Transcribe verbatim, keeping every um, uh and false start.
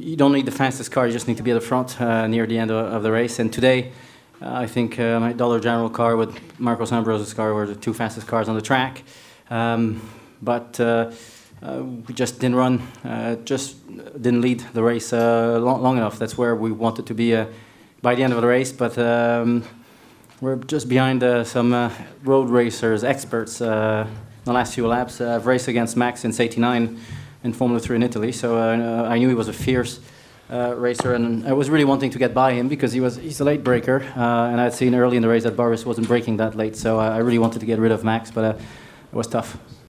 you don't need the fastest car, you just need to be at the front uh, near the end of, of the race. And today, uh, I think uh, my Dollar General car with Marcos Ambrose's car were the two fastest cars on the track. Um, but uh, uh, we just didn't run, uh, just didn't lead the race uh, long, long enough. That's where we wanted to be uh, by the end of the race. But um, we're just behind uh, some uh, road racers, experts. Uh, the last few laps, uh, I've raced against Max since eighty-nine in Formula three in Italy, so uh, I knew he was a fierce uh, racer, and I was really wanting to get by him because he was he's a late breaker, uh, and I'd seen early in the race that Boris wasn't braking that late, so uh, I really wanted to get rid of Max, but uh, it was tough.